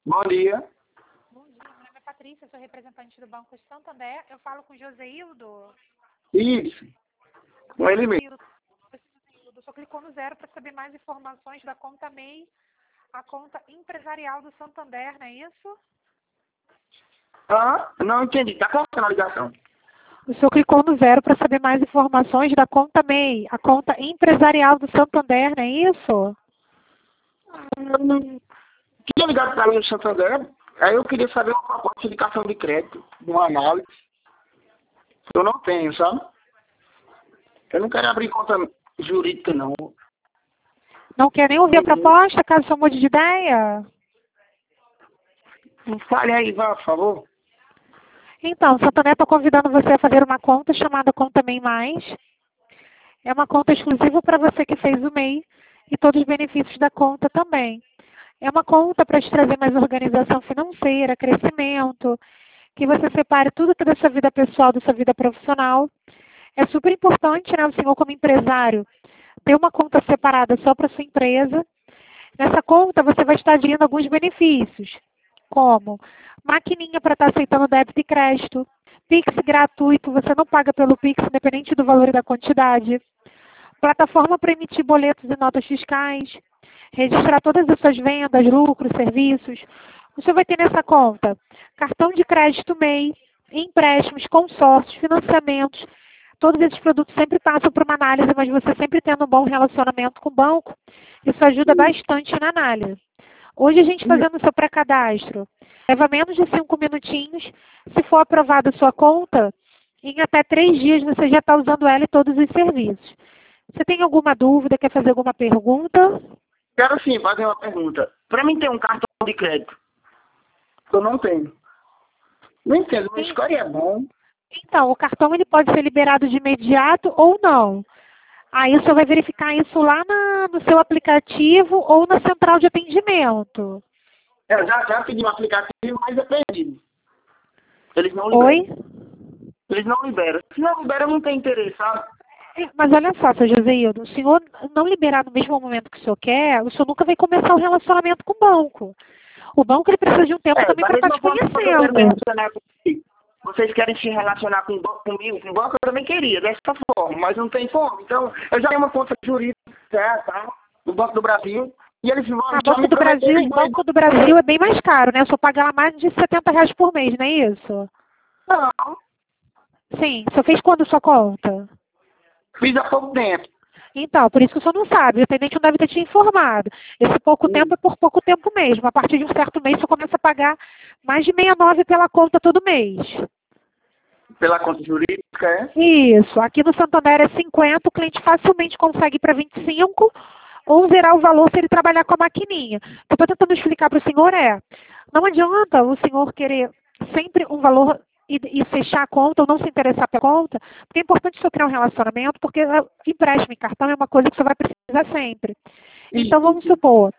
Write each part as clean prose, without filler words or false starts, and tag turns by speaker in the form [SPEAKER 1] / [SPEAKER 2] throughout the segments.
[SPEAKER 1] Bom dia.
[SPEAKER 2] Bom dia, meu nome é Patrícia, sou representante do Banco Santander. Eu falo com Joseildo.
[SPEAKER 1] Isso. Com ele mesmo.
[SPEAKER 2] Joseildo, só clicou no 0 para saber mais informações da conta MEI, a conta empresarial do Santander, não é isso?
[SPEAKER 1] Ah, não entendi. Tá cortando a ligação.
[SPEAKER 2] O senhor clicou no 0 para saber mais informações da conta MEI, a conta empresarial do Santander, não é isso?
[SPEAKER 1] Eu não tinha ligado para mim no Santander. Aí eu queria saber uma proposta de cartão de crédito, de uma análise. Eu não tenho, sabe? Eu não quero abrir conta jurídica, não.
[SPEAKER 2] Não quer nem ouvir a proposta, caso o senhor mude de ideia?
[SPEAKER 1] Fale aí, vá, por favor.
[SPEAKER 2] Então, o Santander está convidando você a fazer uma conta chamada Conta MEI Mais. É uma conta exclusiva para você que fez o MEI e todos os benefícios da conta também. É uma conta para te trazer mais organização financeira, crescimento, que você separe tudo que é da sua vida pessoal, da sua vida profissional. É super importante, né, o senhor como empresário, ter uma conta separada só para sua empresa. Nessa conta você vai estar adquirindo alguns benefícios, como maquininha para estar aceitando débito e crédito, Pix gratuito, você não paga pelo Pix, independente do valor e da quantidade, plataforma para emitir boletos e notas fiscais, registrar todas as suas vendas, lucros, serviços. Você vai ter nessa conta cartão de crédito MEI, empréstimos, consórcios, financiamentos. Todos esses produtos sempre passam por uma análise, mas você sempre tendo um bom relacionamento com o banco, isso ajuda bastante na análise. Hoje a gente fazendo o seu pré-cadastro, leva menos de 5 minutinhos. Se for aprovada a sua conta, em até 3 dias você já está usando ela e todos os serviços. Você tem alguma dúvida, quer fazer alguma pergunta?
[SPEAKER 1] Quero sim fazer uma pergunta. Para mim ter um cartão de crédito, eu não tenho. Não entendo, meu score é bom.
[SPEAKER 2] Então, o cartão ele pode ser liberado de imediato ou não. Aí você vai verificar isso lá no seu aplicativo ou na central de atendimento.
[SPEAKER 1] Eu já pedi um aplicativo, mas é perdido. Eles não liberam.
[SPEAKER 2] Oi?
[SPEAKER 1] Eles não liberam. Se não liberam, não tem interesse, sabe?
[SPEAKER 2] Mas olha só, seu Joseildo, o senhor não liberar no mesmo momento que o senhor quer, o senhor nunca vai começar o relacionamento com o banco. O banco ele precisa de um tempo também para estar te conhecendo.
[SPEAKER 1] Vocês querem se relacionar com o banco, comigo, com o banco, eu também queria, dessa forma, mas não tem como. Então, eu já tenho uma conta jurídica, tá? No Banco do Brasil, e eles vão...
[SPEAKER 2] Banco do Brasil é bem mais caro, né? O senhor paga lá mais de R$ 70 por mês, não é isso?
[SPEAKER 1] Não,
[SPEAKER 2] Sim. O senhor fez quando sua conta?
[SPEAKER 1] fiz há pouco tempo.
[SPEAKER 2] Então, por isso que o senhor não sabe. O atendente não deve ter te informado. Esse pouco tempo é por pouco tempo mesmo. A partir de um certo mês, você começa a pagar mais de 69 pela conta todo mês.
[SPEAKER 1] Pela conta jurídica, é?
[SPEAKER 2] Isso. Aqui no Santander é 50, o cliente facilmente consegue para 25 ou zerar o valor se ele trabalhar com a maquininha. O que eu estou tentando explicar para o senhor não adianta o senhor querer sempre um valor e fechar a conta ou não se interessar pela conta, porque é importante o senhor criar um relacionamento, porque empréstimo em cartão é uma coisa que você vai precisar sempre. Então vamos supor,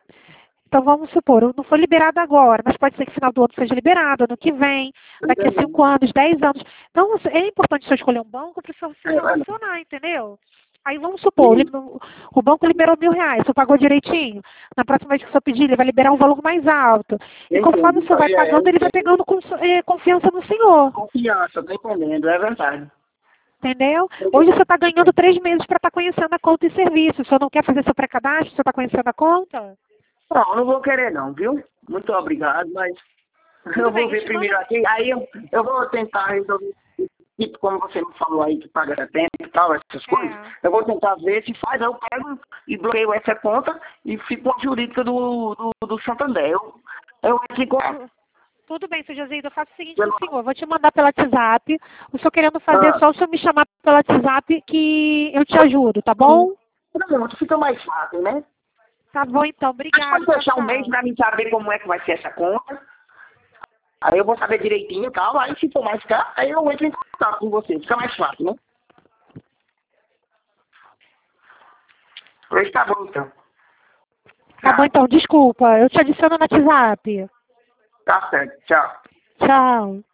[SPEAKER 2] não foi liberado agora, mas pode ser que no final do ano seja liberado, ano que vem, daqui a 5 anos, 10 anos. Então é importante o senhor escolher um banco para o senhor se relacionar, entendeu? Aí vamos supor, o banco liberou R$ 1.000, o senhor pagou direitinho. Na próxima vez que o senhor pedir, ele vai liberar um valor mais alto. E conforme o senhor vai pagando, ele vai pegando confiança no senhor.
[SPEAKER 1] Confiança, tô entendendo, é verdade.
[SPEAKER 2] Entendeu? Hoje o senhor está ganhando 3 meses para estar conhecendo a conta e serviço. O senhor não quer fazer seu pré-cadastro? O senhor está conhecendo a conta?
[SPEAKER 1] Não vou querer não, viu? Muito obrigado, mas eu vou ver primeiro aqui. Aí eu vou tentar resolver, tipo, como você me falou aí, que paga 70 e tal, essas coisas. Eu vou tentar ver se faz, aí eu pego e bloqueio essa conta e fico com a jurídica do Santander. Eu fico...
[SPEAKER 2] Tudo bem, seu Joseildo, eu faço o seguinte pro senhor, eu vou te mandar pelo WhatsApp, o senhor querendo fazer, é só o senhor me chamar pelo WhatsApp que eu te ajudo, tá bom?
[SPEAKER 1] Pronto, fica mais fácil, né?
[SPEAKER 2] Tá bom, então, obrigada.
[SPEAKER 1] Pode deixar um mês pra mim saber como é que vai ser essa conta. Aí eu vou saber direitinho e tal, aí se for mais caro, aí eu entro em contato com você, fica mais fácil, né? Pois tá bom, então.
[SPEAKER 2] Tá bom, então, desculpa, eu te adiciono no WhatsApp.
[SPEAKER 1] Tá certo, tchau.
[SPEAKER 2] Tchau.